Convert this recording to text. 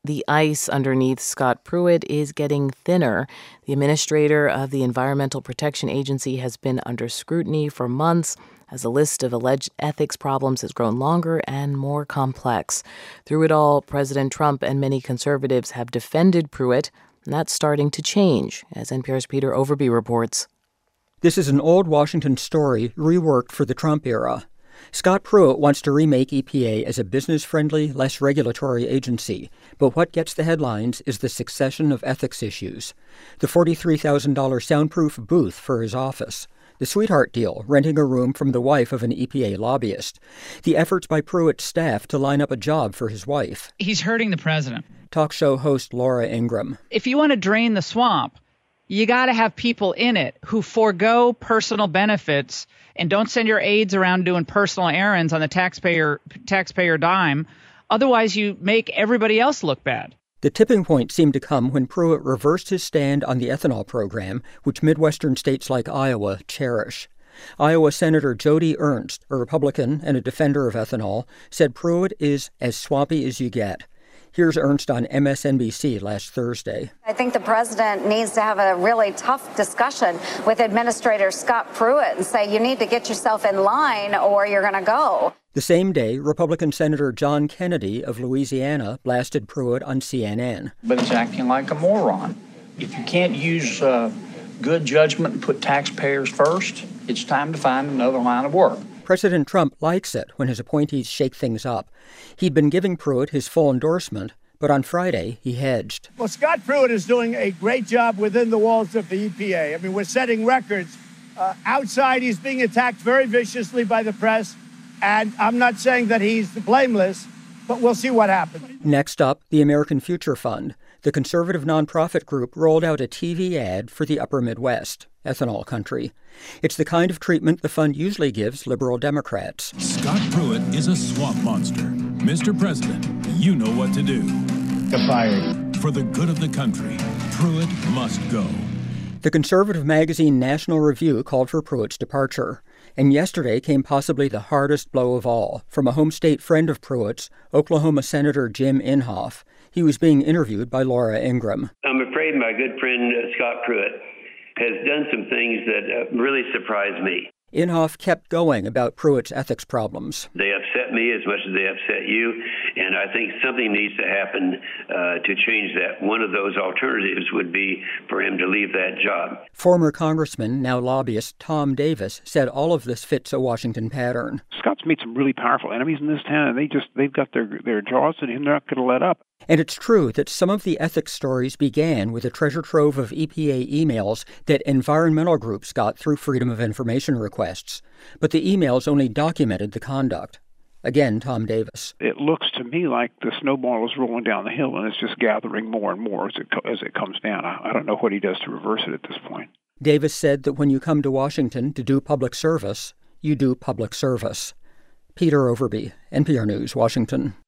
The ice underneath Scott Pruitt is getting thinner. The administrator of the Environmental Protection Agency has been under scrutiny for months as the list of alleged ethics problems has grown longer and more complex. Through it all, President Trump and many conservatives have defended Pruitt, and that's starting to change, as NPR's Peter Overby reports. This is an old Washington story reworked for the Trump era. Scott Pruitt wants to remake EPA as a business-friendly, less regulatory agency. But what gets the headlines is the succession of ethics issues. The $43,000 soundproof booth for his office. The sweetheart deal, renting a room from the wife of an EPA lobbyist. The efforts by Pruitt's staff to line up a job for his wife. He's hurting the president. Talk show host Laura Ingraham. If you want to drain the swamp, you got to have people in it who forego personal benefits and don't send your aides around doing personal errands on the taxpayer dime. Otherwise, you make everybody else look bad. The tipping point seemed to come when Pruitt reversed his stand on the ethanol program, which Midwestern states like Iowa cherish. Iowa Senator Jody Ernst, a Republican and a defender of ethanol, said Pruitt is as swampy as you get. Here's Ernst on MSNBC last Thursday. I think the president needs to have a really tough discussion with Administrator Scott Pruitt and say, you need to get yourself in line or you're going to go. The same day, Republican Senator John Kennedy of Louisiana blasted Pruitt on CNN. But it's acting like a moron. If you can't use good judgment and put taxpayers first, it's time to find another line of work. President Trump likes it when his appointees shake things up. He'd been giving Pruitt his full endorsement, but on Friday, he hedged. Well, Scott Pruitt is doing a great job within the walls of the EPA. I mean, we're setting records. Outside, he's being attacked very viciously by the press, and I'm not saying that he's blameless, but we'll see what happens. Next up, the American Future Fund. The conservative nonprofit group rolled out a TV ad for the upper Midwest, ethanol country. It's the kind of treatment the fund usually gives liberal Democrats. Scott Pruitt is a swamp monster. Mr. President, you know what to do. Get fired. For the good of the country, Pruitt must go. The conservative magazine National Review called for Pruitt's departure. And yesterday came possibly the hardest blow of all, from a home state friend of Pruitt's, Oklahoma Senator Jim Inhofe. He was being interviewed by Laura Ingraham. I'm afraid my good friend Scott Pruitt has done some things that really surprised me. Inhofe kept going about Pruitt's ethics problems. They upset me as much as they upset you, and I think something needs to happen to change that. One of those alternatives would be for him to leave that job. Former Congressman, now lobbyist, Tom Davis said all of this fits a Washington pattern. Scott's made some really powerful enemies in this town, and they've got their jaws and they're not going to let up. And it's true that some of the ethics stories began with a treasure trove of EPA emails that environmental groups got through Freedom of Information requests. But the emails only documented the conduct. Again, Tom Davis. It looks to me like the snowball is rolling down the hill, and it's just gathering more and more as it comes down. I don't know what he does to reverse it at this point. Davis said that when you come to Washington to do public service, you do public service. Peter Overby, NPR News, Washington.